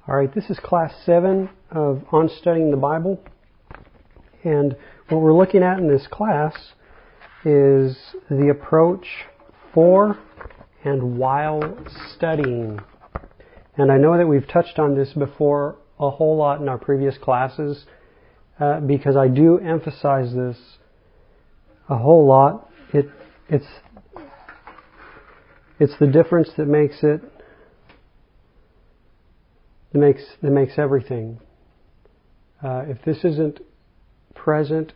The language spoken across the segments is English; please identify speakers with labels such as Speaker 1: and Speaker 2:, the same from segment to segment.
Speaker 1: All right, this is class 7 of On Studying the Bible. And what we're looking at in this class is the approach for and while studying. And I know that we've touched on this before a whole lot in our previous classes because I do emphasize this a whole lot. It's the difference that makes it that makes everything. If this isn't present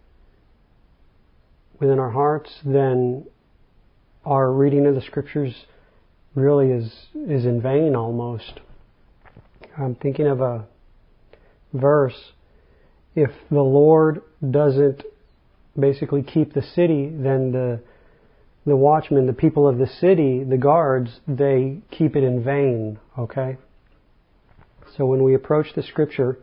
Speaker 1: within our hearts, then our reading of the scriptures really is in vain almost. I'm thinking of a verse. If the Lord doesn't basically keep the city, then the watchmen, the people of the city, the guards, they keep it in vain. Okay? So when we approach the scripture,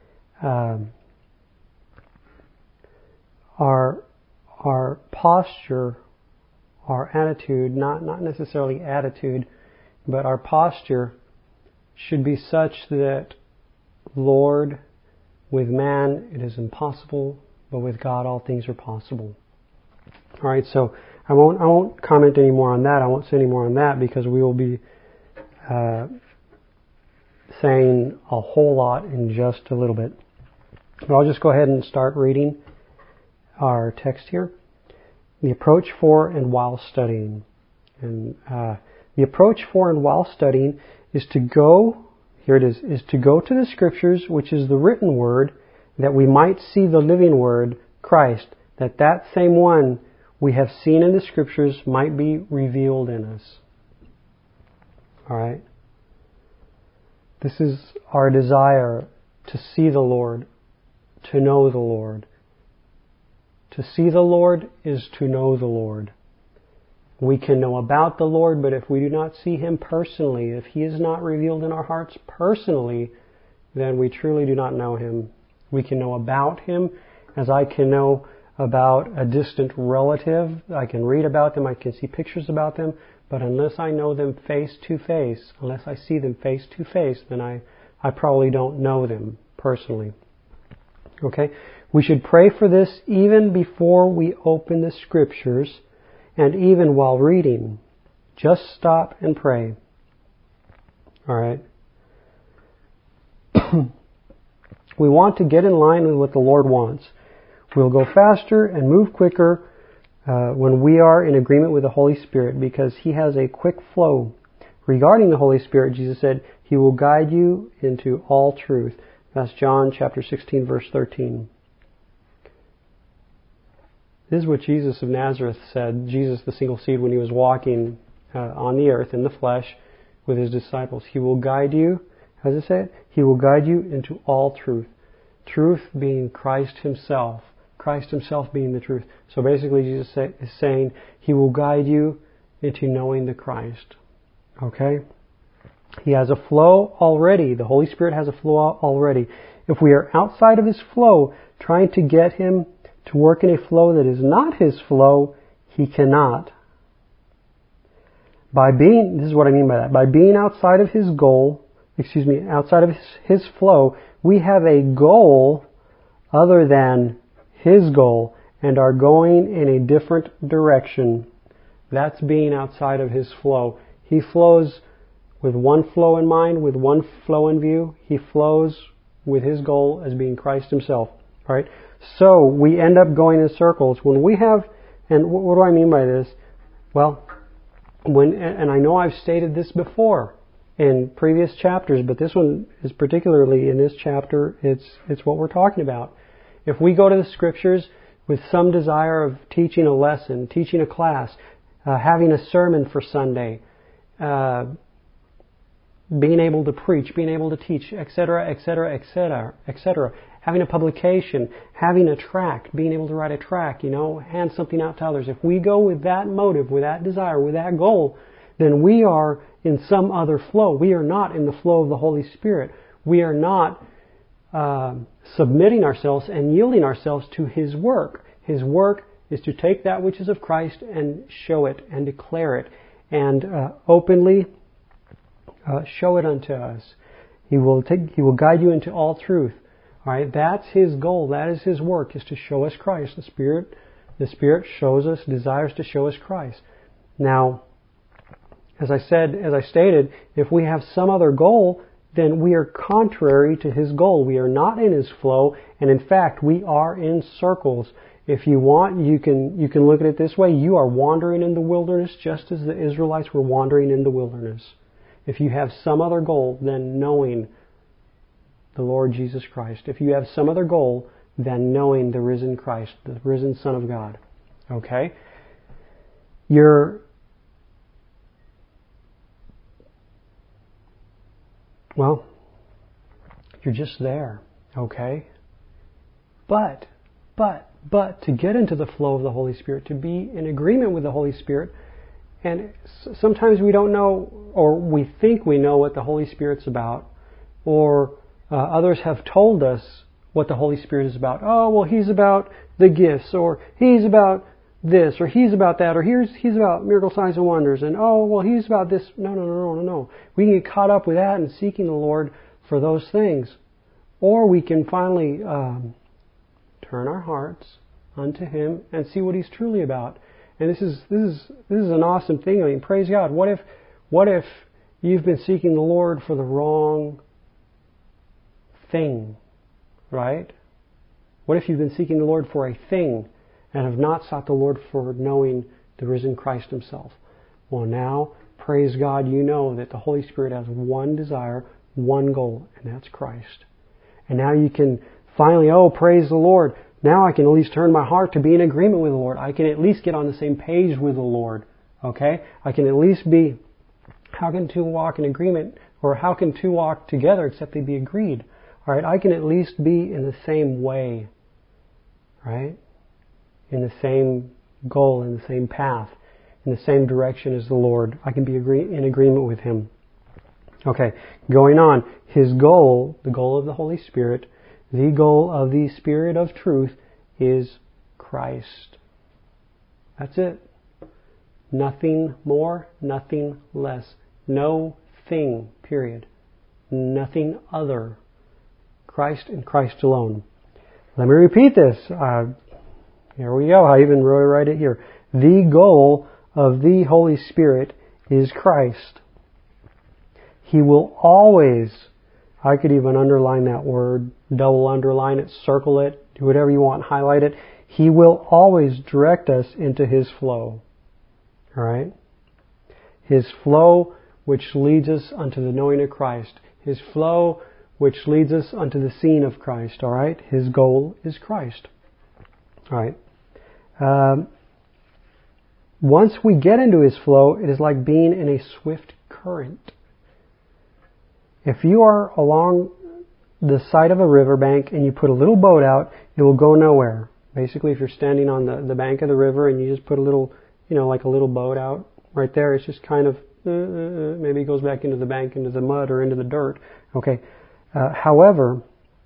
Speaker 1: our posture, our attitude, not necessarily attitude, but our posture should be such that, Lord, with man it is impossible, but with God all things are possible. All right, so I won't comment any more on that. I won't say any more on that because we will be saying a whole lot in just a little bit. But I'll just go ahead and start reading our text here. The approach for and while studying. And the approach for and while studying is to go, here it is to go to the scriptures, which is the written word, that we might see the living word, Christ, that same one we have seen in the scriptures might be revealed in us. Alright? This is our desire to see the Lord, to know the Lord. To see the Lord is to know the Lord. We can know about the Lord, but if we do not see Him personally, if He is not revealed in our hearts personally, then we truly do not know Him. We can know about Him as I can know about a distant relative. I can read about them, I can see pictures about them, but unless I know them face to face, unless I see them face to face, then I probably don't know them personally. Okay? We should pray for this even before we open the scriptures and even while reading. Just stop and pray. Alright? We want to get in line with what the Lord wants. We'll go faster and move quicker when we are in agreement with the Holy Spirit because He has a quick flow. Regarding the Holy Spirit, Jesus said, He will guide you into all truth. That's John chapter 16, verse 13. This is what Jesus of Nazareth said, Jesus the single seed, when He was walking on the earth in the flesh with His disciples. He will guide you, how does it say it? He will guide you into all truth. Truth being Christ Himself. Christ Himself being the truth. So basically Jesus is saying He will guide you into knowing the Christ. Okay? He has a flow already. The Holy Spirit has a flow already. If we are outside of His flow, trying to get Him to work in a flow that is not His flow, He cannot. This is what I mean by that. By being outside of His goal, outside of His flow, we have a goal other than His goal and are going in a different direction. That's being outside of His flow. He flows with one flow in mind, with one flow in view. He flows with His goal as being Christ Himself. All right? So we end up going in circles. When we have, and what do I mean by this? Well, and I know I've stated this before in previous chapters, but this one is particularly in this chapter, it's what we're talking about. If we go to the scriptures with some desire of teaching a lesson, teaching a class, having a sermon for Sunday, being able to preach, being able to teach, etc., etc., etc., etc., having a publication, having a tract, being able to write a tract, hand something out to others. If we go with that motive, with that desire, with that goal, then we are in some other flow. We are not in the flow of the Holy Spirit. We are not submitting ourselves and yielding ourselves to His work. His work is to take that which is of Christ and show it and declare it and openly show it unto us. He will guide you into all truth. All right, that's His goal. That is His work, is to show us Christ. The Spirit shows us, desires to show us Christ. Now, as I stated, if we have some other goal, then we are contrary to His goal. We are not in His flow, and in fact, we are in circles. If you want, you can look at it this way: you are wandering in the wilderness just as the Israelites were wandering in the wilderness. If you have some other goal than knowing the Lord Jesus Christ, if you have some other goal than knowing the risen Christ, the risen Son of God, okay? You're just there, okay? But to get into the flow of the Holy Spirit, to be in agreement with the Holy Spirit, and sometimes we don't know, or we think we know what the Holy Spirit's about, or others have told us what the Holy Spirit is about. Oh, well, He's about the gifts, or He's about this, or He's about that, or He's about miracle signs and wonders, and oh, well, He's about this. No. We can get caught up with that and seeking the Lord for those things. Or we can finally turn our hearts unto Him and see what He's truly about. And this is an awesome thing. I mean, praise God. What if you've been seeking the Lord for the wrong thing, right? What if you've been seeking the Lord for a thing and have not sought the Lord for knowing the risen Christ Himself? Well, now, praise God, you know that the Holy Spirit has one desire, one goal, and that's Christ. And now you can finally, praise the Lord. Now I can at least turn my heart to be in agreement with the Lord. I can at least get on the same page with the Lord. Okay? I can at least be, how can two walk in agreement, or how can two walk together except they be agreed? Alright, I can at least be in the same way. Right? In the same goal, in the same path, in the same direction as the Lord. I can be in agreement with Him. Okay, going on. His goal, the goal of the Holy Spirit, the goal of the Spirit of truth is Christ. That's it. Nothing more, nothing less. No thing, period. Nothing other. Christ and Christ alone. Let me repeat this. Here we go. I even really write it here. The goal of the Holy Spirit is Christ. He will always, I could even underline that word, double underline it, circle it, do whatever you want, highlight it. He will always direct us into His flow. Alright? His flow which leads us unto the knowing of Christ. His flow which leads us unto the seeing of Christ. Alright? His goal is Christ. Alright? Once we get into His flow, it is like being in a swift current. If you are along the side of a riverbank and you put a little boat out, it will go nowhere. Basically, if you're standing on the bank of the river and you just put a little, like a little boat out right there, it's just kind of, maybe it goes back into the bank, into the mud or into the dirt. Okay. However,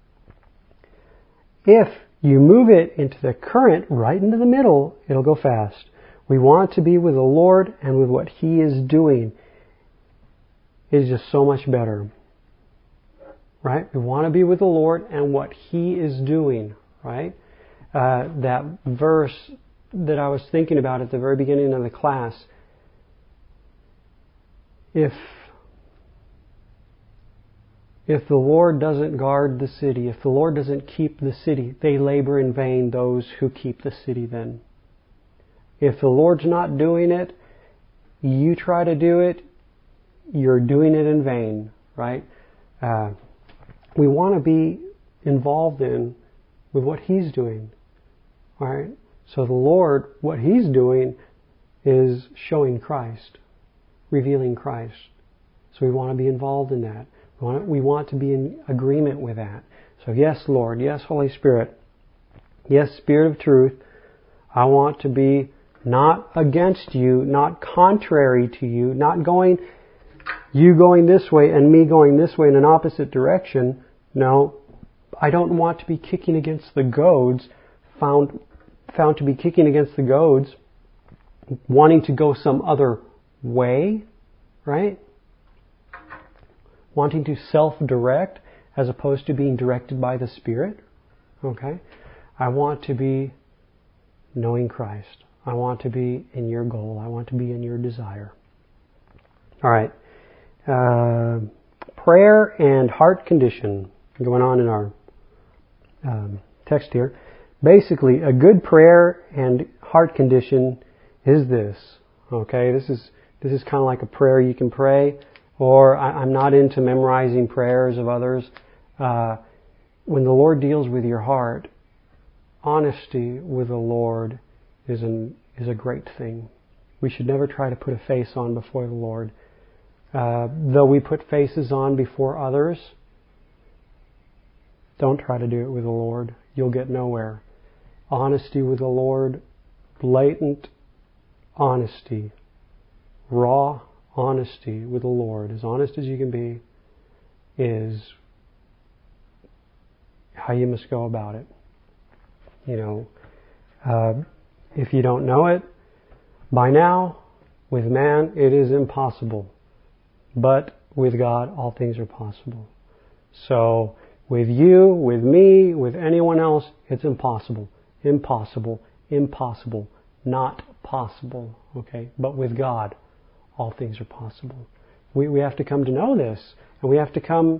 Speaker 1: if you move it into the current right into the middle, it'll go fast. We want to be with the Lord and with what He is doing. It is just so much better. Right? We want to be with the Lord and what He is doing. Right? That verse that I was thinking about at the very beginning of the class. If the Lord doesn't guard the city, if the Lord doesn't keep the city, they labor in vain, those who keep the city then. If the Lord's not doing it, you try to do it, you're doing it in vain. Right? We want to be involved with what He's doing. Alright? So the Lord, what He's doing is showing Christ, revealing Christ. So we want to be involved in that. We want to be in agreement with that. So yes, Lord, yes, Holy Spirit, yes, Spirit of truth, I want to be not against you, not contrary to you, not you going this way and me going this way in an opposite direction. No, I don't want to be kicking against the goads, found to be kicking against the goads, wanting to go some other way, right? wanting to self-direct as opposed to being directed by the Spirit. Okay? I want to be knowing Christ. I want to be in your goal. I want to be in your desire. All right. Prayer and heart condition. Going on in our text here. Basically, a good prayer and heart condition is this. Okay? This is kind of like a prayer you can pray. Or I'm not into memorizing prayers of others. When the Lord deals with your heart, honesty with the Lord is a great thing. We should never try to put a face on before the Lord. Though we put faces on before others, don't try to do it with the Lord. You'll get nowhere. Honesty with the Lord, blatant honesty, raw honesty with the Lord, as honest as you can be, is how you must go about it. If you don't know it, by now, with man, it is impossible. But with God, all things are possible. So, with you, with me, with anyone else, it's impossible. Impossible. Impossible. Not possible. Okay? But with God, all things are possible. We have to come to know this. And we have to come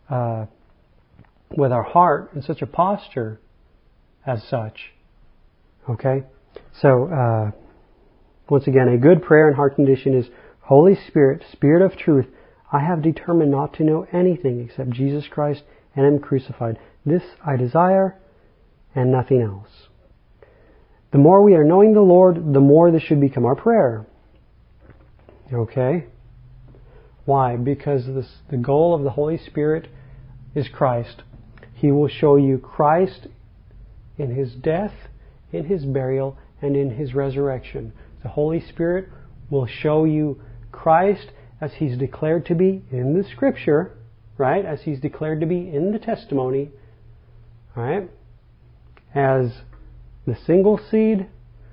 Speaker 1: with our heart in such a posture as such. Okay? So, once again, a good prayer and heart condition is, Holy Spirit, Spirit of truth, I have determined not to know anything except Jesus Christ and Him crucified. This I desire and nothing else. The more we are knowing the Lord, the more this should become our prayer. Okay? Why? Because the goal of the Holy Spirit is Christ. He will show you Christ in His death, in His burial, and in His resurrection. The Holy Spirit will show you Christ as He's declared to be in the Scripture, right? As He's declared to be in the testimony, right? As the single seed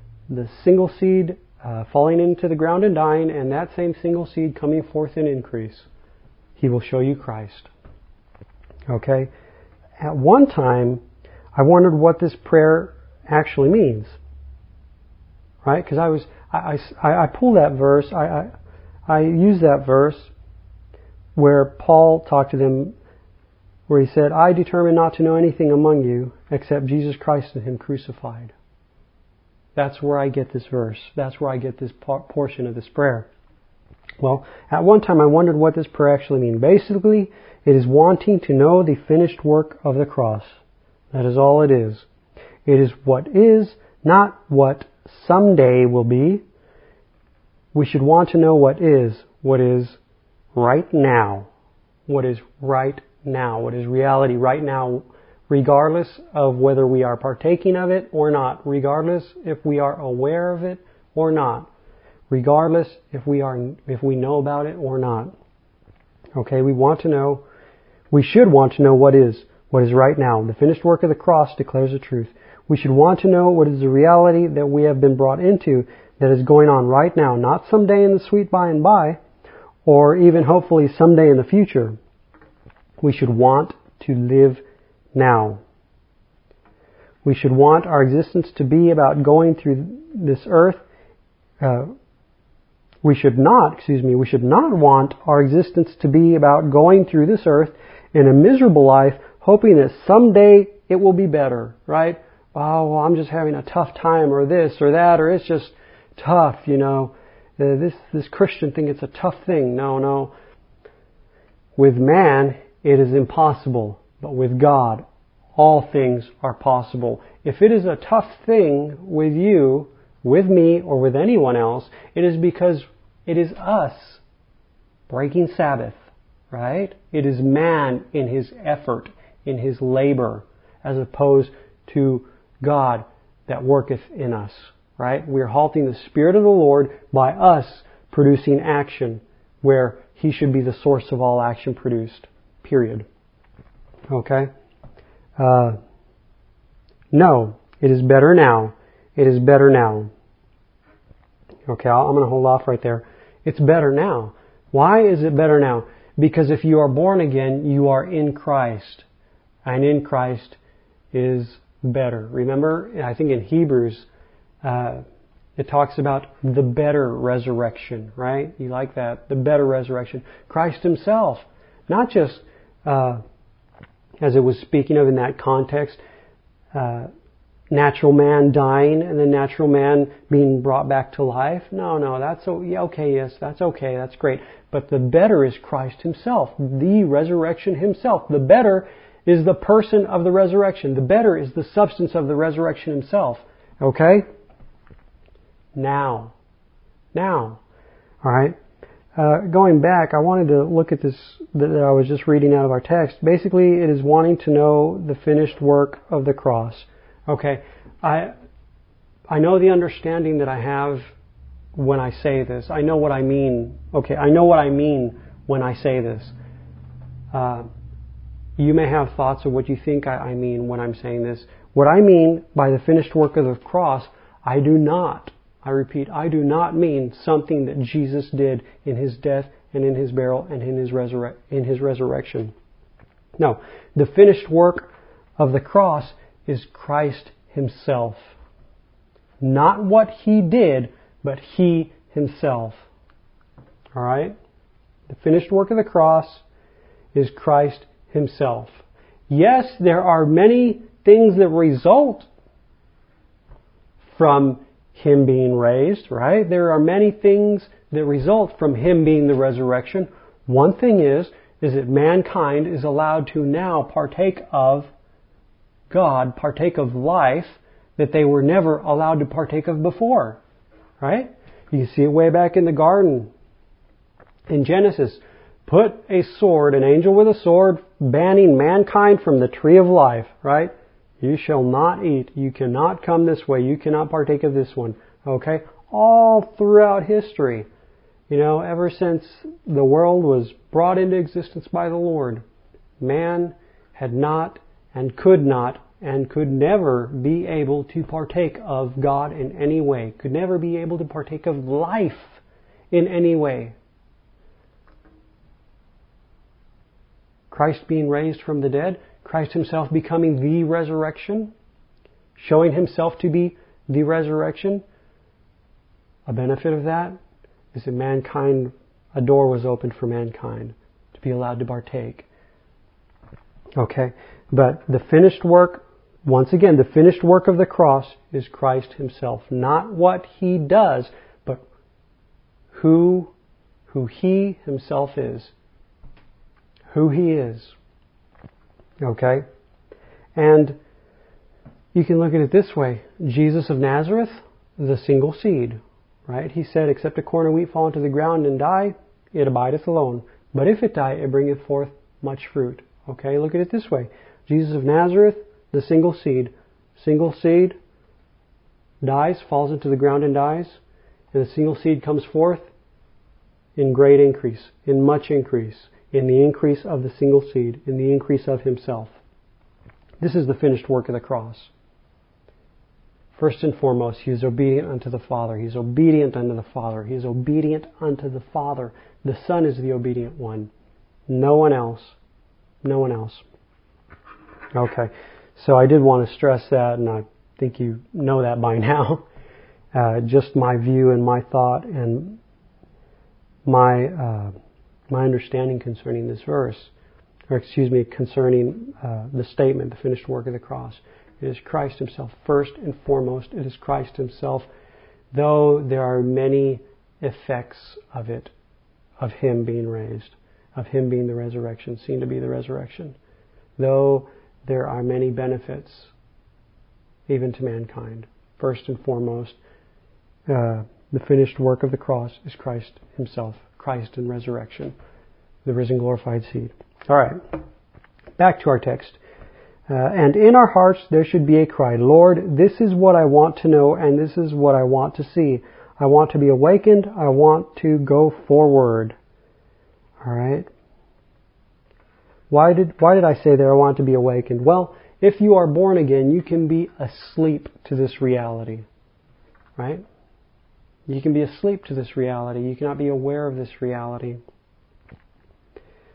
Speaker 1: falling into the ground and dying, and that same single seed coming forth in increase. He will show you Christ. Okay? At one time, I wondered what this prayer actually means. Right? Because I pulled that verse, I used that verse where Paul talked to them, where he said, I determined not to know anything among you except Jesus Christ and Him crucified. That's where I get this verse. That's where I get this portion of this prayer. Well, at one time I wondered what this prayer actually means. Basically, it is wanting to know the finished work of the cross. That is all it is. It is what is, not what someday will be. We should want to know what is right now. What is right now. What is reality right now, regardless of whether we are partaking of it or not. Regardless if we are aware of it or not. Regardless if we know about it or not. Okay, we should want to know what is right now. The finished work of the cross declares the truth. We should want to know what is the reality that we have been brought into that is going on right now, not someday in the sweet by and by, or even hopefully someday in the future. We should want to live now. We should want our existence to be about going through this earth. We should not want our existence to be about going through this earth in a miserable life, hoping that someday it will be better, right? Oh, well, I'm just having a tough time, or this or that, or it's just tough, this Christian thing, it's a tough thing. No. With man, it is impossible, but with God, all things are possible. If it is a tough thing with you, with me, or with anyone else, it is because it is us breaking Sabbath, right? It is man in his effort, in his labor, as opposed to God that worketh in us, right? We're halting the Spirit of the Lord by us producing action where He should be the source of all action produced, period. Okay? No, it is better now. It is better now. Okay, I'm going to hold off right there. It's better now. Why is it better now? Because if you are born again, you are in Christ. And in Christ is better. Remember, I think in Hebrews, it talks about the better resurrection, right? You like that? The better resurrection. Christ Himself. Not just, as it was speaking of in that context, natural man dying and then natural man being brought back to life. No, that's okay, yes, that's okay, that's great. But the better is Christ Himself, the resurrection Himself. The better is the person of the resurrection. The better is the substance of the resurrection Himself. Okay? Now. Alright? Going back, I wanted to look at this that I was just reading out of our text. Basically, it is wanting to know the finished work of the cross. Okay, I know the understanding that I have when I say this. I know what I mean. Okay, I know what I mean when I say this. You may have thoughts of what you think I mean when I'm saying this. What I mean by the finished work of the cross, I repeat, I do not mean something that Jesus did in His death and in His burial and in His resurrection. No, the finished work of the cross is Christ Himself. Not what He did, but He Himself. Alright? The finished work of the cross is Christ Himself. Yes, there are many things that result from Him being raised, right? There are many things that result from Him being the resurrection. One thing is that mankind is allowed to now partake of God, partake of life that they were never allowed to partake of before. Right? You see it way back in the garden. In Genesis, put a sword, an angel with a sword, banning mankind from the tree of life. Right? You shall not eat. You cannot come this way. You cannot partake of this one. Okay? All throughout history. Ever since the world was brought into existence by the Lord, man had not and could never be able to partake of God in any way. Could never be able to partake of life in any way. Christ being raised from the dead, Christ Himself becoming the resurrection, showing Himself to be the resurrection. A benefit of that is that a door was opened for mankind to be allowed to partake. Okay, but the finished work, once again, the finished work of the cross is Christ Himself. Not what He does, but who He Himself is. Who He is. Okay? And you can look at it this way. Jesus of Nazareth, the single seed. Right? He said, except a corn of wheat fall into the ground and die, it abideth alone. But if it die, it bringeth forth much fruit. Okay? Look at it this way. Jesus of Nazareth, the single seed. Single seed dies, falls into the ground and dies. And the single seed comes forth in great increase, in much increase, in the increase of the single seed, in the increase of Himself. This is the finished work of the cross. First and foremost, He is obedient unto the Father. He is obedient unto the Father. He is obedient unto the Father. The Son is the obedient one. No one else. No one else. Okay. So I did want to stress that, and I think you know that by now. Just my view and my thought and my understanding concerning this verse, concerning the statement, the finished work of the cross. It is Christ Himself. First and foremost, it is Christ Himself, though there are many effects of it, of Him being raised, of Him being the resurrection, seen to be the resurrection. Though there are many benefits, even to mankind. First and foremost, the finished work of the cross is Christ Himself, Christ in resurrection, the risen glorified seed. All right, back to our text. And in our hearts there should be a cry, Lord, this is what I want to know and this is what I want to see. I want to be awakened. I want to go forward. All right. Why did I say there I want to be awakened? Well, if you are born again, you can be asleep to this reality. Right? You can be asleep to this reality. You cannot be aware of this reality.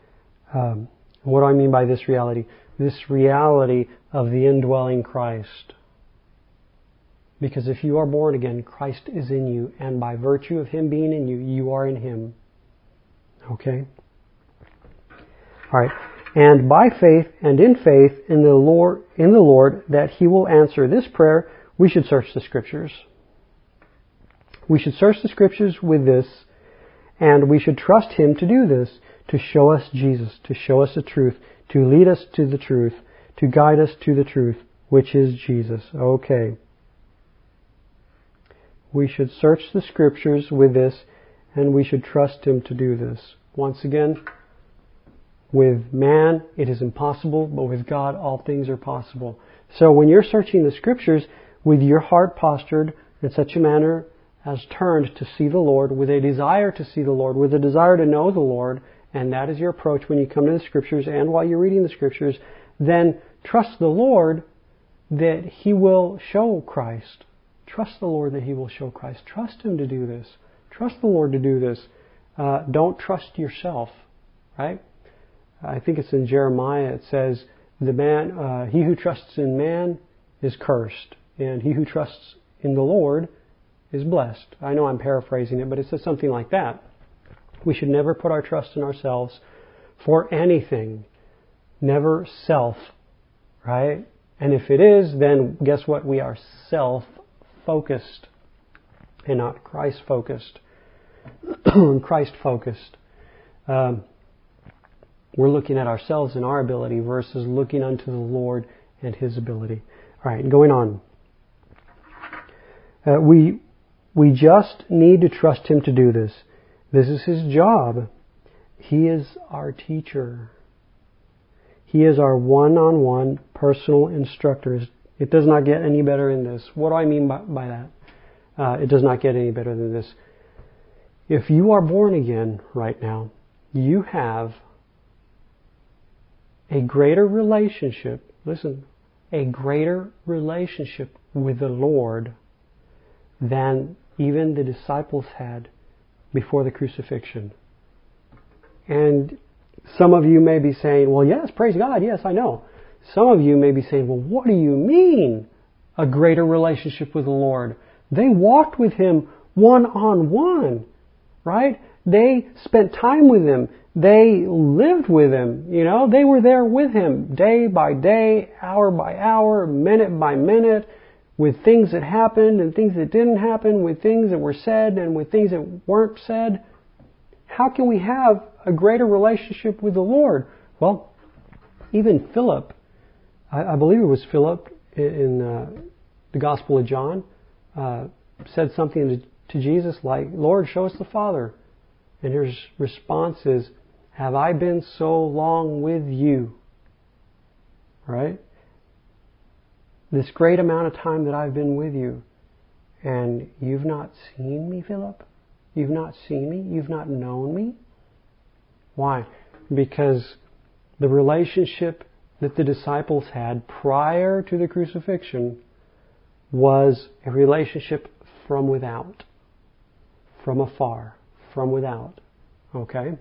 Speaker 1: What do I mean by this reality? This reality of the indwelling Christ. Because if you are born again, Christ is in you, and by virtue of Him being in you, you are in Him. Okay? Alright. And by faith and in faith in the Lord that He will answer this prayer, we should search the Scriptures. We should search the Scriptures with this, and we should trust Him to do this, to show us Jesus, to show us the truth, to lead us to the truth, to guide us to the truth, which is Jesus. Okay. We should search the Scriptures with this, and we should trust Him to do this. Once again, with man it is impossible, but with God all things are possible. So when you're searching the Scriptures with your heart postured in such a manner as turned to see the Lord, with a desire to see the Lord, with a desire to know the Lord, and that is your approach when you come to the Scriptures and while you're reading the Scriptures, then trust the Lord that He will show Christ. Trust the Lord that He will show Christ. Trust Him to do this. Trust the Lord to do this. Don't trust yourself, right? I think it's in Jeremiah. It says, "The man, he who trusts in man is cursed, and he who trusts in the Lord is blessed." I know I'm paraphrasing it, but it says something like that. We should never put our trust in ourselves for anything. Never self, right? And if it is, then guess what? We are self-focused and not Christ-focused. Christ-focused. We're looking at ourselves and our ability versus looking unto the Lord and His ability. All right, going on. We just need to trust Him to do this. This is His job. He is our teacher. He is our one-on-one personal instructor. It does not get any better than this. What do I mean by that? It does not get any better than this. If you are born again right now, you have a greater relationship, listen, a greater relationship with the Lord than even the disciples had before the crucifixion. And some of you may be saying, well, yes, praise God, yes, I know. Some of you may be saying, well, what do you mean a greater relationship with the Lord? They walked with Him one-on-one, right? They spent time with Him. They lived with Him. You know, they were there with Him day by day, hour by hour, minute by minute, with things that happened and things that didn't happen, with things that were said and with things that weren't said. How can we have a greater relationship with the Lord? Well, even Philip, I believe it was Philip in the Gospel of John, said something to Jesus like, "Lord, show us the Father." And His response is, "Have I been so long with you?" Right? This great amount of time that I've been with you, and you've not seen me, Philip? You've not seen me? You've not known me? Why? Because the relationship that the disciples had prior to the crucifixion was a relationship from without, from afar, from without. Okay?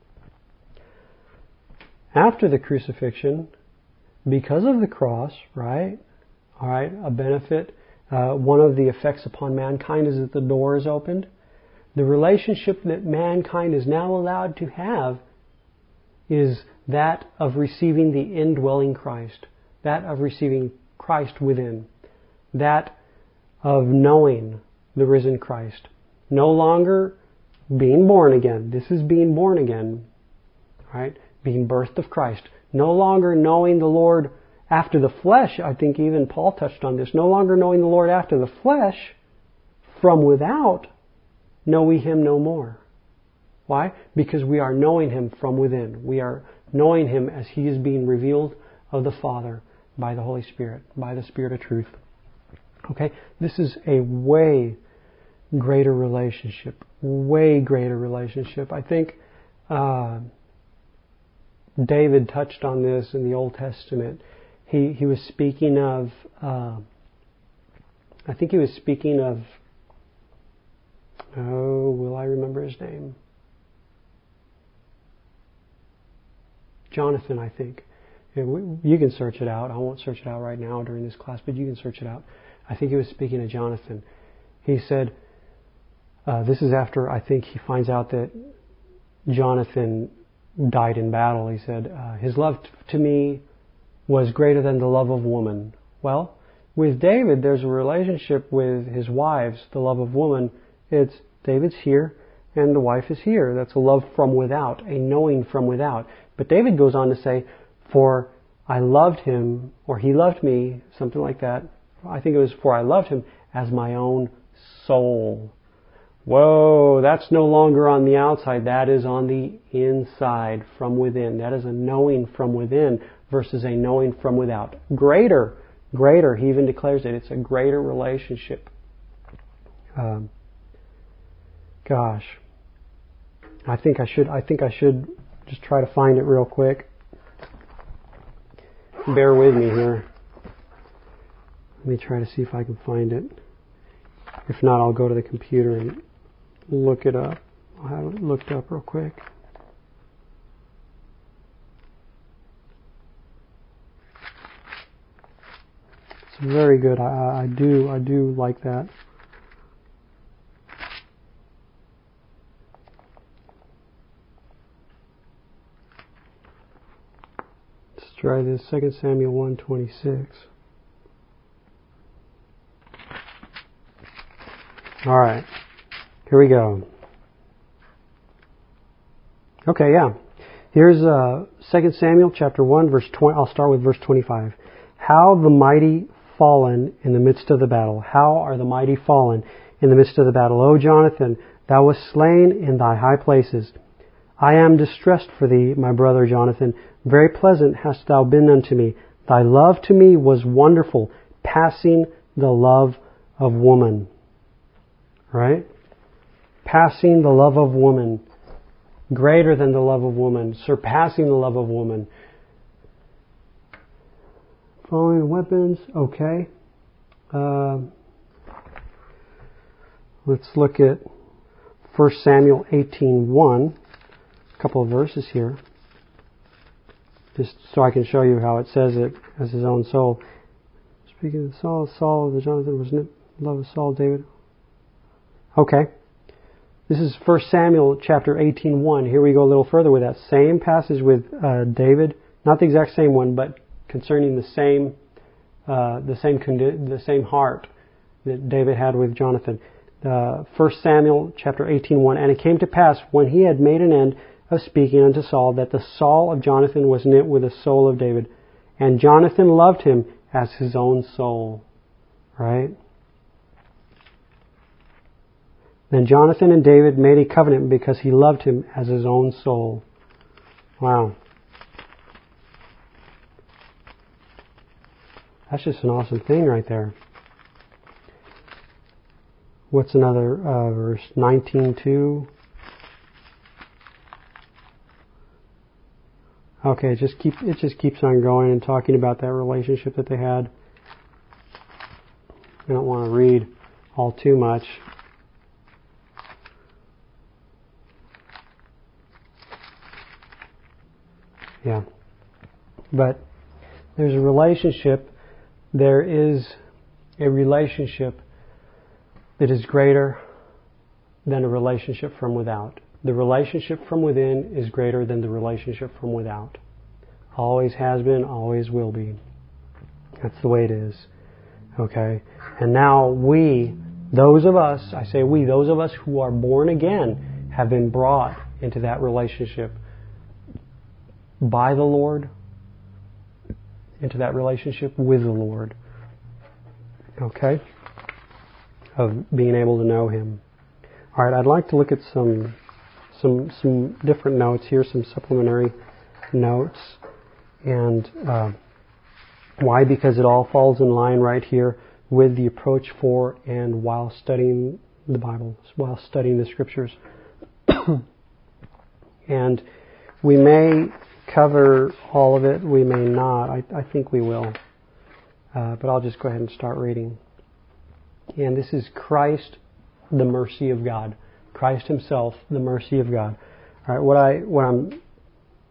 Speaker 1: After the crucifixion, because of the cross, right? All right, a benefit. One of the effects upon mankind is that the door is opened. The relationship that mankind is now allowed to have is that of receiving the indwelling Christ, that of receiving Christ within, that of knowing the risen Christ. No longer being born again. This is being born again, right? Being birthed of Christ. No longer knowing the Lord after the flesh. I think even Paul touched on this. No longer knowing the Lord after the flesh. From without, know we Him no more. Why? Because we are knowing Him from within. We are knowing Him as He is being revealed of the Father by the Holy Spirit, by the Spirit of truth. Okay? This is a way greater relationship. Way greater relationship. I think David touched on this in the Old Testament. He was speaking of, I think he was speaking of, will I remember his name? Jonathan, I think. You can search it out. I won't search it out right now during this class, but you can search it out. I think he was speaking to Jonathan. He said, this is after I think he finds out that Jonathan died in battle. He said, his love to me was greater than the love of woman. Well, with David, there's a relationship with his wives, the love of woman. It's David's here and the wife is here. That's a love from without, a knowing from without. But David goes on to say, for I loved him, or he loved me, something like that. I think it was for I loved him as my own soul. Whoa, that's no longer on the outside. That is on the inside, from within. That is a knowing from within versus a knowing from without. Greater. He even declares it. It's a greater relationship. Gosh. I think I should just try to find it real quick. Bear with me here. Let me try to see if I can find it. If not, I'll go to the computer and look it up. I'll have it looked up real quick. It's very good. I do like that. Let's try this. 2 Samuel 1:26. All right. Here we go. Okay, yeah. Here's 2 Samuel chapter 1, verse 20. I'll start with verse 25. How the mighty fallen in the midst of the battle. How are the mighty fallen in the midst of the battle? O Jonathan, thou wast slain in thy high places. I am distressed for thee, my brother Jonathan. Very pleasant hast thou been unto me. Thy love to me was wonderful, passing the love of woman. Right? Passing the love of woman. Greater than the love of woman. Surpassing the love of woman. Following weapons. Okay. Let's look at 1 Samuel 18:1. A couple of verses here. Just so I can show you how it says it as his own soul. Speaking of Saul, the Jonathan was in love of Saul, David. Okay. This is 1 Samuel chapter 18:1. Here we go a little further with that same passage with David. Not the exact same one, but concerning the same heart that David had with Jonathan. 1 Samuel chapter 18:1. And it came to pass when he had made an end of speaking unto Saul that the soul of Jonathan was knit with the soul of David, and Jonathan loved him as his own soul. Right? Then Jonathan and David made a covenant because he loved him as his own soul. Wow. That's just an awesome thing right there. What's another verse? 19:2. Okay, it just keeps on going and talking about that relationship that they had. I don't want to read all too much. Yeah. But there's a relationship. There is a relationship that is greater than a relationship from without. The relationship from within is greater than the relationship from without. Always has been, always will be. That's the way it is. Okay? And now those of us who are born again, have been brought into that relationship by the Lord, into that relationship with the Lord. Okay? Of being able to know Him. Alright, I'd like to look at some different notes here, some supplementary notes. And why? Because it all falls in line right here with the approach for and while studying the Bible, while studying the Scriptures. And we may cover all of it, we may not. I think we will. But I'll just go ahead and start reading. And this is Christ, the mercy of God. Christ Himself, the mercy of God. All right, what I'm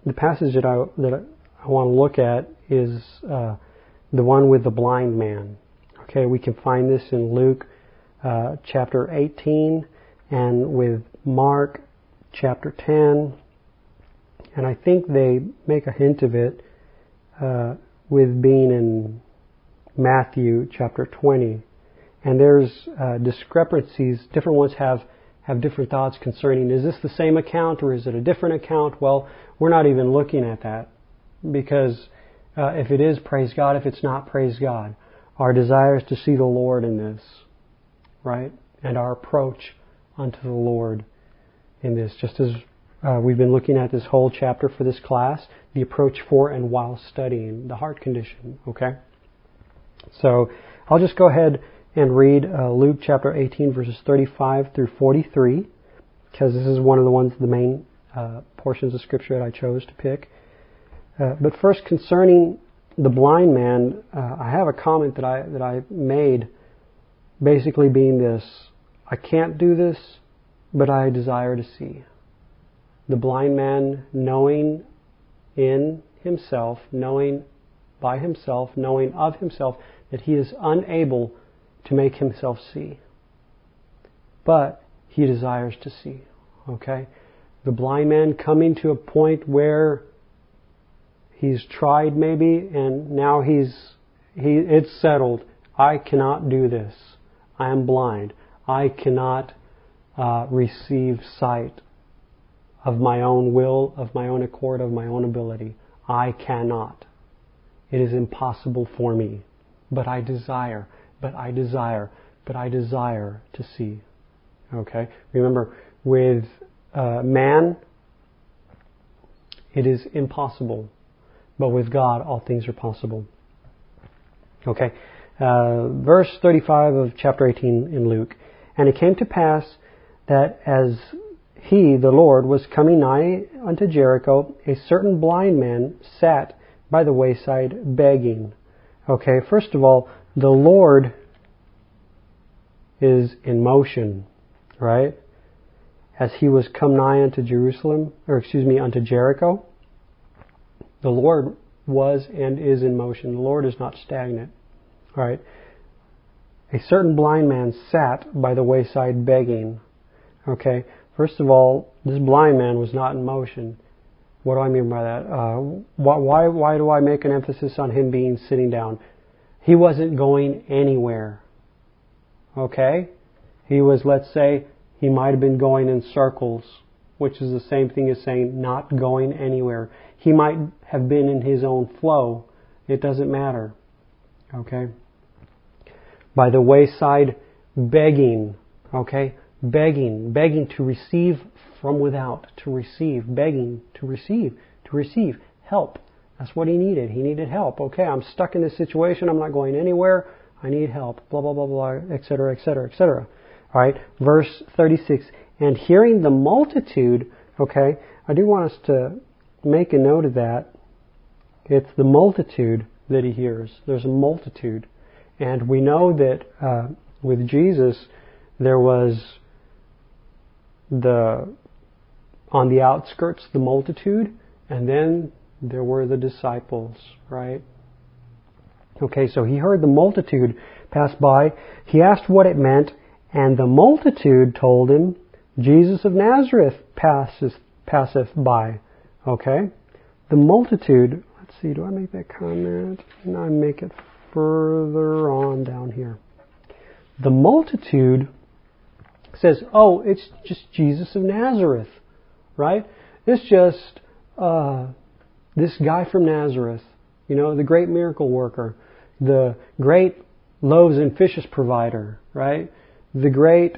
Speaker 1: the passage that I want to look at is the one with the blind man. Okay, we can find this in Luke chapter 18 and with Mark chapter 10. And I think they make a hint of it with being in Matthew chapter 20. And there's discrepancies. Different ones have different thoughts concerning, is this the same account or is it a different account? Well, we're not even looking at that because if it is, praise God. If it's not, praise God. Our desire is to see the Lord in this, right? And our approach unto the Lord in this, just as we've been looking at this whole chapter for this class, the approach for and while studying the heart condition, okay? So I'll just go ahead and read Luke chapter 18 verses 35 through 43, because this is one of the main portions of scripture that I chose to pick. But first, concerning the blind man, I have a comment that I made, basically being this: I can't do this, but I desire to see. The blind man knowing in himself, knowing by himself, knowing of himself that he is unable to make himself see. But he desires to see. Okay? The blind man coming to a point where he's tried maybe, and now it's settled. I cannot do this. I am blind. I cannot receive sight of my own will, of my own accord, of my own ability. I cannot. It is impossible for me. But I desire to see. Okay? Remember, with man, it is impossible. But with God, all things are possible. Okay. Verse 35 of chapter 18 in Luke. And it came to pass that as he, the Lord, was coming nigh unto Jericho, a certain blind man sat by the wayside begging. Okay, first of all, the Lord is in motion, right? As he was come nigh unto unto Jericho, the Lord was and is in motion. The Lord is not stagnant, right? A certain blind man sat by the wayside begging. Okay, first of all, this blind man was not in motion. What do I mean by that? Why do I make an emphasis on him being sitting down? He wasn't going anywhere. Okay? He was, let's say, he might have been going in circles, which is the same thing as saying not going anywhere. He might have been in his own flow. It doesn't matter. Okay? By the wayside begging. Okay? Begging to receive from without, to receive, begging to receive help. That's what he needed. He needed help. Okay, I'm stuck in this situation. I'm not going anywhere. I need help. Blah, blah, blah, blah, etc., etc., etc. All right, verse 36. And hearing the multitude, okay, I do want us to make a note of that. It's the multitude that he hears. There's a multitude. And we know that with Jesus, there was on the outskirts, the multitude, and then there were the disciples, right? Okay, so he heard the multitude pass by. He asked what it meant, and the multitude told him, Jesus of Nazareth passeth by. Okay? The multitude, let's see, do I make that comment? No, I make it further on down here. The multitude says, oh, it's just Jesus of Nazareth, right? It's just this guy from Nazareth, the great miracle worker, the great loaves and fishes provider, right? The great,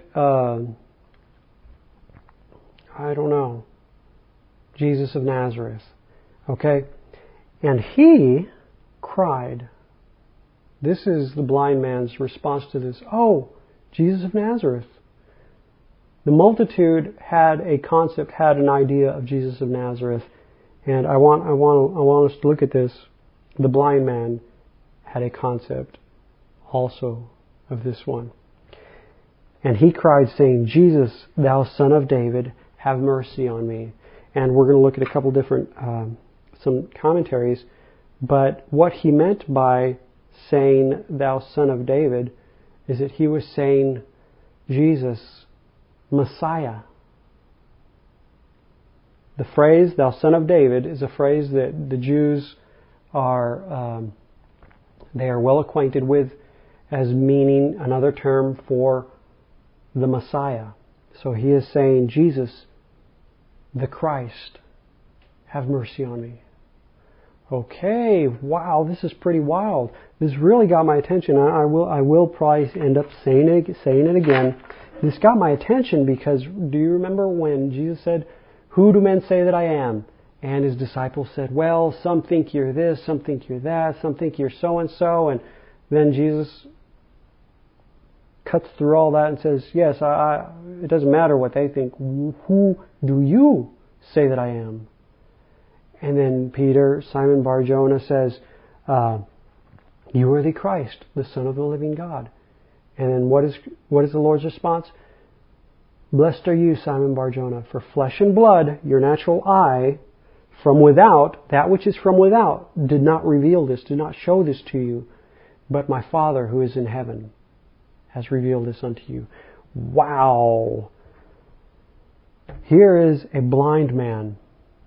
Speaker 1: Jesus of Nazareth, okay? And he cried. This is the blind man's response to this. Oh, Jesus of Nazareth. The multitude had a concept, had an idea of Jesus of Nazareth, and I want us to look at this. The blind man had a concept also of this one. And he cried, saying, Jesus, thou Son of David, have mercy on me. And we're going to look at a couple different, some commentaries. But what he meant by saying, "Thou Son of David," is that he was saying Jesus, Messiah. The phrase, "Thou Son of David," is a phrase that the Jews are they are well acquainted with as meaning another term for the Messiah. So he is saying, "Jesus, the Christ, have mercy on me." Okay, wow, this is pretty wild. This really got my attention. I will probably end up saying it again. This got my attention because do you remember when Jesus said, "Who do men say that I am?" And his disciples said, "Well, some think you're this, some think you're that, some think you're so-and-so." And then Jesus cuts through all that and says, "Yes, it doesn't matter what they think. Who do you say that I am?" And then Peter, Simon Bar-Jonah, says, "You are the Christ, the Son of the living God." And then what is the Lord's response? "Blessed are you, Simon Bar-Jonah, for flesh and blood, your natural eye, from without, that which is from without, did not reveal this, did not show this to you, but my Father who is in heaven has revealed this unto you." Wow! Here is a blind man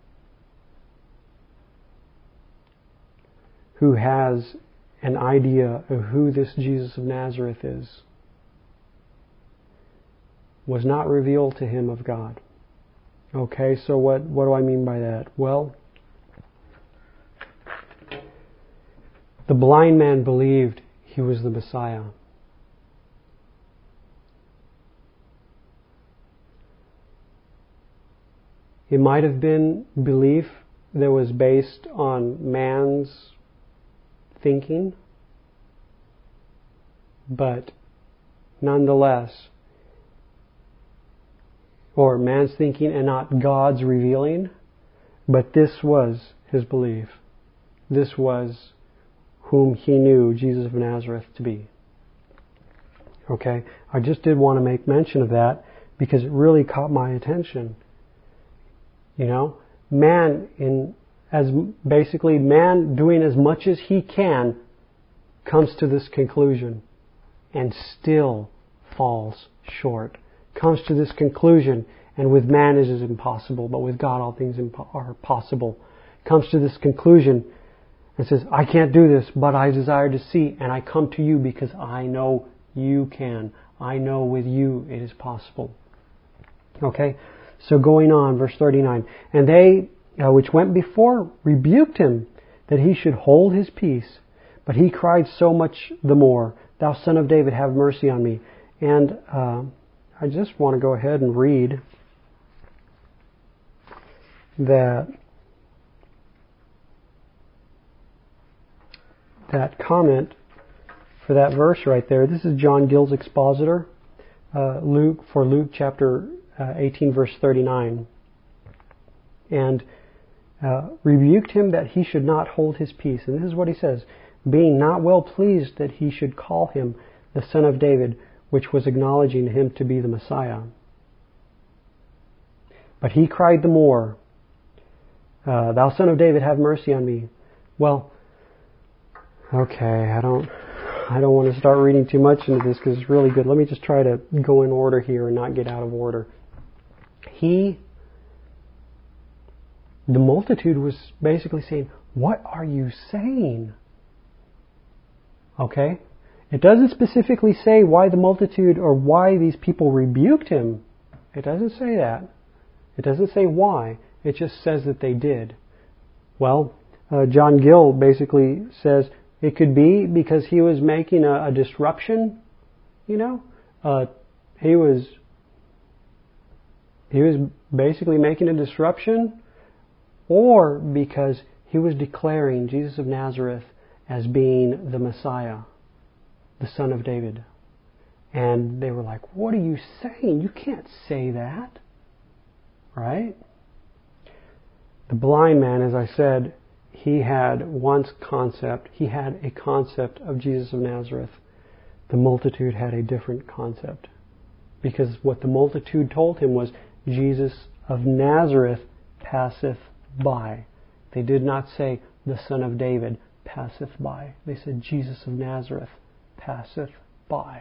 Speaker 1: who has an idea of who this Jesus of Nazareth is. Was not revealed to him of God. Okay, so what do I mean by that? Well, the blind man believed he was the Messiah. It might have been belief that was based on man's thinking, but nonetheless, or man's thinking and not God's revealing, but this was his belief. This was whom he knew Jesus of Nazareth to be. Okay, I just did want to make mention of that because it really caught my attention. You know, man doing as much as he can comes to this conclusion and still falls short. Comes to this conclusion, and with man it is impossible, but with God all things are possible. Comes to this conclusion and says, "I can't do this, but I desire to see, and I come to you because I know you can. I know with you it is possible." Okay, so going on, verse 39. "And they which went before rebuked him, that he should hold his peace. But he cried so much the more, 'Thou Son of David, have mercy on me.'" And I just want to go ahead and read that comment for that verse right there. This is John Gill's Expositor, Luke chapter 18, verse 39. And rebuked him that he should not hold his peace. And this is what he says: "Being not well pleased that he should call him the Son of David, which was acknowledging him to be the Messiah. But he cried the more, 'Thou Son of David, have mercy on me.'" Well, okay, I don't want to start reading too much into this because it's really good. Let me just try to go in order here and not get out of order. The multitude was basically saying, "What are you saying?" Okay? It doesn't specifically say why the multitude or why these people rebuked him. It doesn't say that. It doesn't say why. It just says that they did. Well, John Gill basically says it could be because he was making a disruption. You know, he was basically making a disruption, or because he was declaring Jesus of Nazareth as being the Messiah, the Son of David. And they were like, "What are you saying? You can't say that." Right? The blind man, as I said, he had a concept of Jesus of Nazareth. The multitude had a different concept. Because what the multitude told him was, Jesus of Nazareth passeth by. They did not say the Son of David passeth by. They said Jesus of Nazareth passeth by.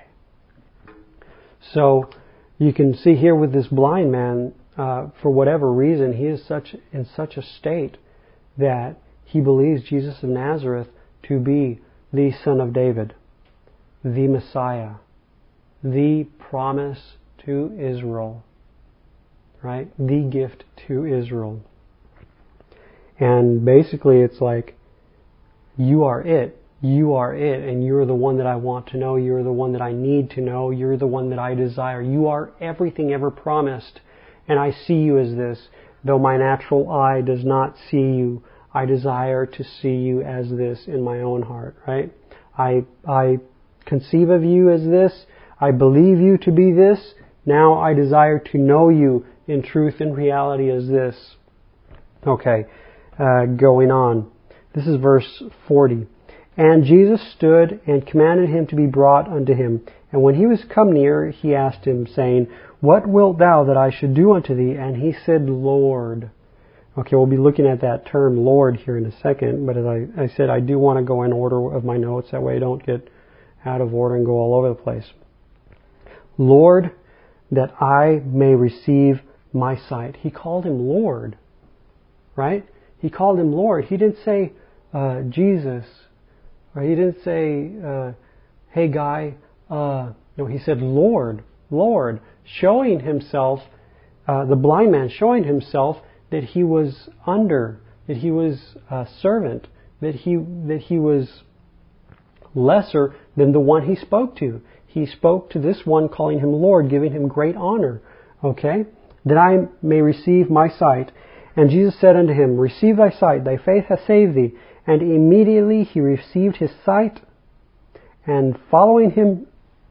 Speaker 1: So you can see here with this blind man, for whatever reason, he is in such a state that he believes Jesus of Nazareth to be the Son of David, the Messiah, the promise to Israel, right? The gift to Israel. And basically it's like, you are it. You are it, and you're the one that I want to know. You're the one that I need to know. You're the one that I desire. You are everything ever promised, and I see you as this. Though my natural eye does not see you, I desire to see you as this in my own heart, right? I conceive of you as this. I believe you to be this. Now I desire to know you in truth and reality as this. Okay, going on. This is verse 40. And Jesus stood and commanded him to be brought unto him. And when he was come near, he asked him, saying, What wilt thou that I should do unto thee? And he said, Lord. Okay, we'll be looking at that term Lord here in a second. But as I said, I do want to go in order of my notes. That way I don't get out of order and go all over the place. Lord, that I may receive my sight. He called him Lord. Right? He called him Lord. He didn't say Jesus. Or he didn't say, hey guy. No, he said Lord. Lord. Showing himself, the blind man showing himself that he was under, that he was a servant, that he was lesser than the one he spoke to. He spoke to this one, calling him Lord, giving him great honor. Okay? That I may receive my sight. And Jesus said unto him, Receive thy sight, thy faith hath saved thee. And immediately he received his sight, and following him,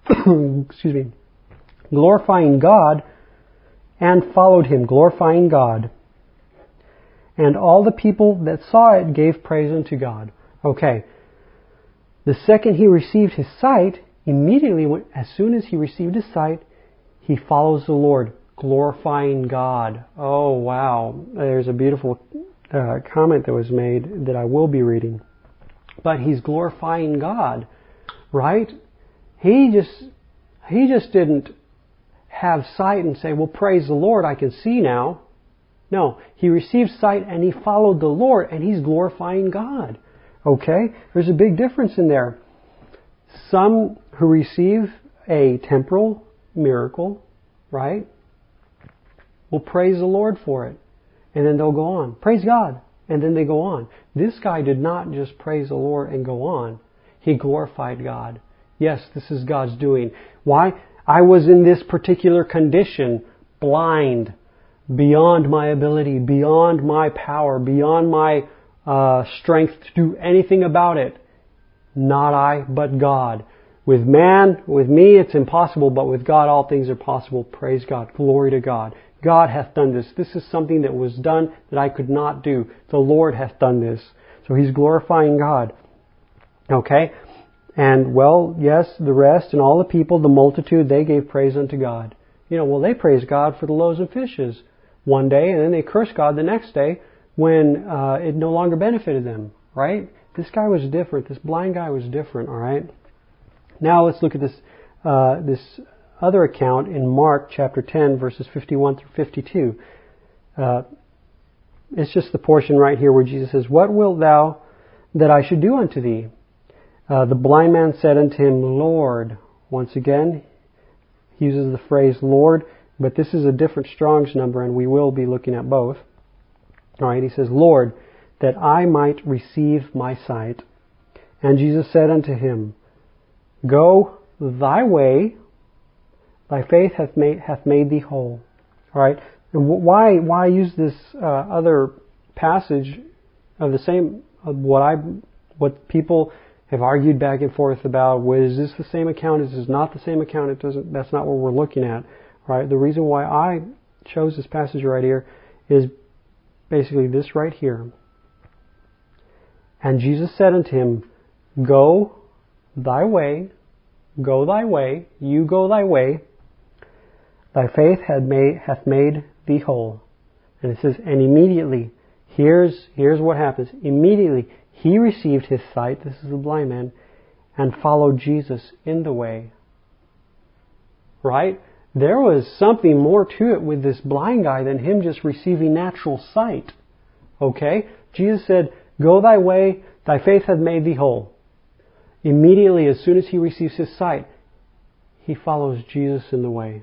Speaker 1: glorifying God, and followed him, glorifying God. And all the people that saw it gave praise unto God. Okay. The second he received his sight, immediately, as soon as he received his sight, he follows the Lord, glorifying God. Oh, wow. There's a beautiful comment that was made that I will be reading. But he's glorifying God, right? He just didn't have sight and say, well, praise the Lord, I can see now. No, he received sight and he followed the Lord, and he's glorifying God. Okay? There's a big difference in there. Some who receive a temporal miracle, right, will praise the Lord for it. And then they'll go on. Praise God. And then they go on. This guy did not just praise the Lord and go on. He glorified God. Yes, this is God's doing. Why? I was in this particular condition, blind, beyond my ability, beyond my power, beyond my strength to do anything about it. Not I, but God. With man, with me, it's impossible, but with God all things are possible. Praise God. Glory to God. God hath done this. This is something that was done that I could not do. The Lord hath done this. So he's glorifying God. Okay? And, well, yes, the rest and all the people, the multitude, they gave praise unto God. You know, well, they praised God for the loaves and fishes one day, and then they cursed God the next day when it no longer benefited them. Right? This guy was different. This blind guy was different. All right? Now let's look at this other account in Mark chapter 10, verses 51 through 52. It's just the portion right here where Jesus says, What wilt thou that I should do unto thee? The blind man said unto him, Lord. Once again, he uses the phrase Lord, but this is a different Strong's number, and we will be looking at both. All right, he says, Lord, that I might receive my sight. And Jesus said unto him, Go thy way, thy faith hath made thee whole. All right. And why use this other passage of the same what people have argued back and forth about? Is this the same account? Is this not the same account? It doesn't. That's not what we're looking at. Right. The reason why I chose this passage right here is basically this right here. And Jesus said unto him, Go thy way, you go thy way, thy faith hath made thee whole. And it says, and immediately, here's what happens. Immediately, he received his sight, this is the blind man, and followed Jesus in the way. Right? There was something more to it with this blind guy than him just receiving natural sight. Okay? Jesus said, go thy way, thy faith hath made thee whole. Immediately, as soon as he receives his sight, he follows Jesus in the way.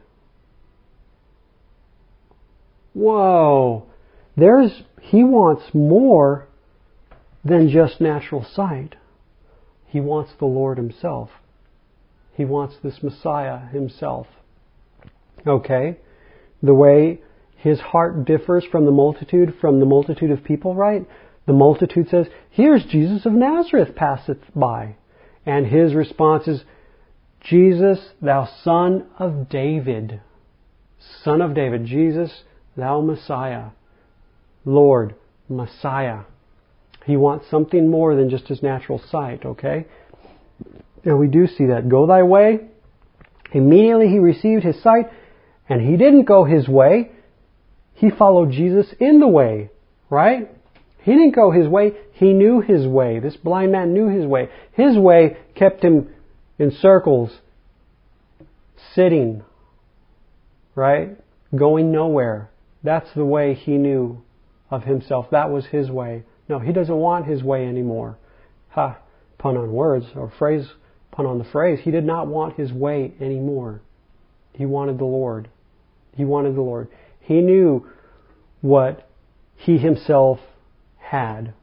Speaker 1: Whoa! He wants more than just natural sight. He wants the Lord himself. He wants this Messiah himself. Okay? The way his heart differs from the multitude of people, right? The multitude says, here's Jesus of Nazareth passeth by. And his response is, Jesus, thou son of David. Son of David. Jesus, thou Messiah. Lord, Messiah. He wants something more than just his natural sight, okay? And we do see that. Go thy way. Immediately he received his sight, and he didn't go his way. He followed Jesus in the way, right? He didn't go his way. He knew his way. This blind man knew his way. His way kept him in circles, sitting, right? Going nowhere. That's the way he knew of himself. That was his way. No, he doesn't want his way anymore. Ha, pun on words, or phrase, pun on the phrase. He did not want his way anymore. He wanted the Lord. He wanted the Lord. He knew what he himself had.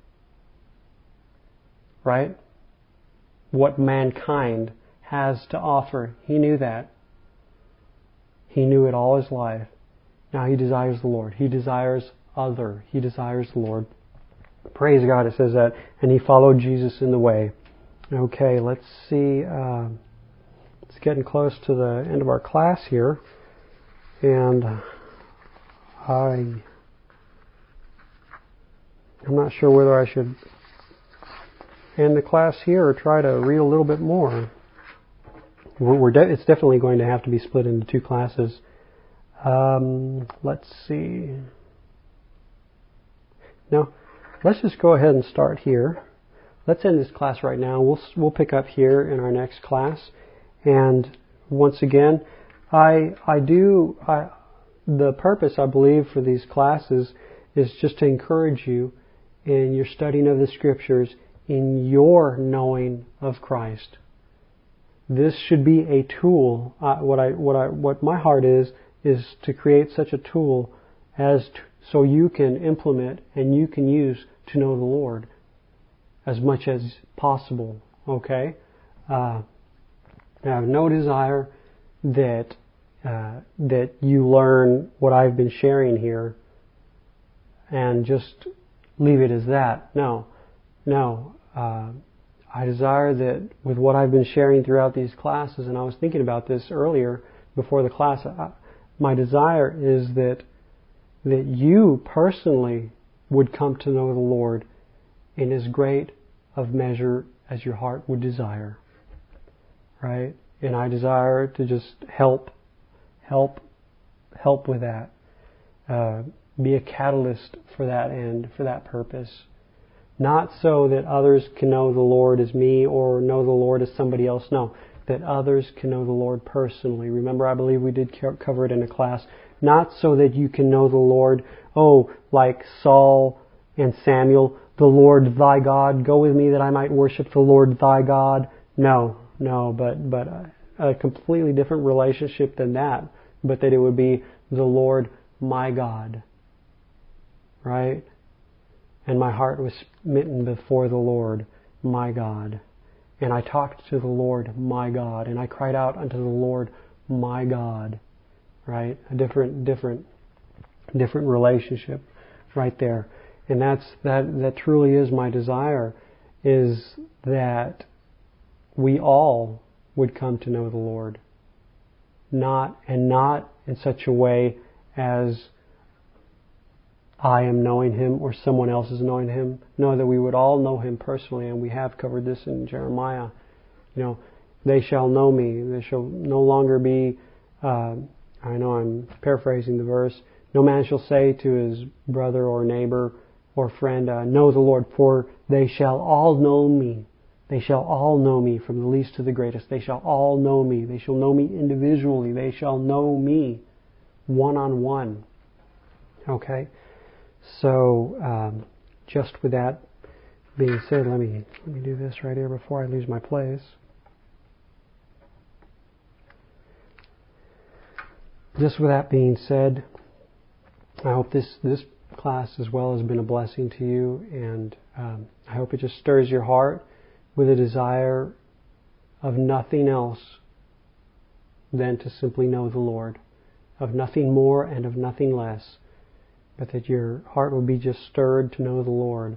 Speaker 1: Right? What mankind has to offer. He knew that. He knew it all his life. Now he desires the Lord. He desires other. He desires the Lord. Praise God, it says that. And he followed Jesus in the way. Okay, let's see. It's getting close to the end of our class here. And I'm not sure whether I should end the class here or try to read a little bit more. It's definitely going to have to be split into two classes. Let's see. No, let's just go ahead and start here. Let's end this class right now. We'll pick up here in our next class. And once again, the purpose, I believe, for these classes is just to encourage you in your studying of the Scriptures, in your knowing of Christ. This should be a tool. What my heart is to create such a tool so you can implement and you can use to know the Lord as much as possible. Okay? I have no desire that you learn what I've been sharing here and just leave it as that. No. I desire that with what I've been sharing throughout these classes, and I was thinking about this earlier before the class, my desire is that you personally would come to know the Lord in as great of measure as your heart would desire. Right? And I desire to just help with that. Be a catalyst for that end, for that purpose. Not so that others can know the Lord as me or know the Lord as somebody else. No, that others can know the Lord personally. Remember, I believe we did cover it in a class. Not so that you can know the Lord, like Saul and Samuel, the Lord thy God, go with me that I might worship the Lord thy God. No, but a completely different relationship than that. But that it would be the Lord my God. Right? And my heart was smitten before the Lord my God. And I talked to the Lord my God. And I cried out unto the Lord my God. Right? A different relationship right there. And that truly is my desire, is that we all would come to know the Lord. Not in such a way as I am knowing Him or someone else is knowing Him. No, that we would all know Him personally, and we have covered this in Jeremiah. They shall know me. They shall no longer be, I know I'm paraphrasing the verse, No man shall say to his brother or neighbor or friend, know the Lord, for they shall all know me. They shall all know me, from the least to the greatest. They shall all know me. They shall know me individually. They shall know me one-on-one. Okay? So, just with that being said, let me do this right here before I lose my place. Just with that being said, I hope this class as well has been a blessing to you, and I hope it just stirs your heart with a desire of nothing else than to simply know the Lord, of nothing more and of nothing less, but that your heart will be just stirred to know the Lord,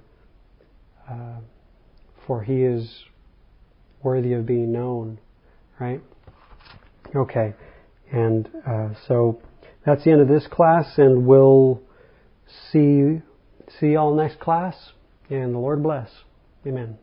Speaker 1: for He is worthy of being known, right? Okay, and so that's the end of this class, and we'll see you all next class, and the Lord bless. Amen.